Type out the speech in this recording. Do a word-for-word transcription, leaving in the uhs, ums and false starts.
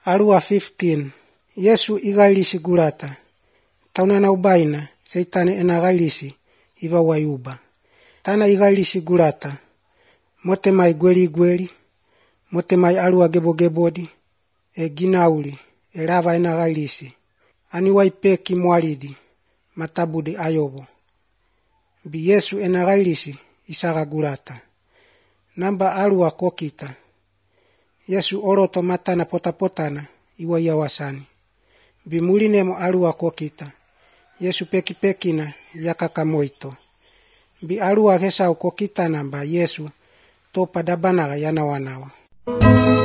Arua fifteen. Yesu igailisi gulata. Taunana ubaina, seitane ena gailisi, iwa wayuba. Tana igailisi gulata. Mote mai gweli gweli, mote mai arua gebo gebodi, e ginauli, e lava ena gailisi. Ani waipeki mwalidi, matabudi ayobo. Bi Yesu ena gailisi, isaga gulata. Namba arua kokita. Yesu oroto matana potapotana, iwa yawasani. Bi mulinemo arua kokita. Yesu peki pekina, yakaka moito. Bi arua gesau kokita namba Yesu, topa dabanaga yanawanawa.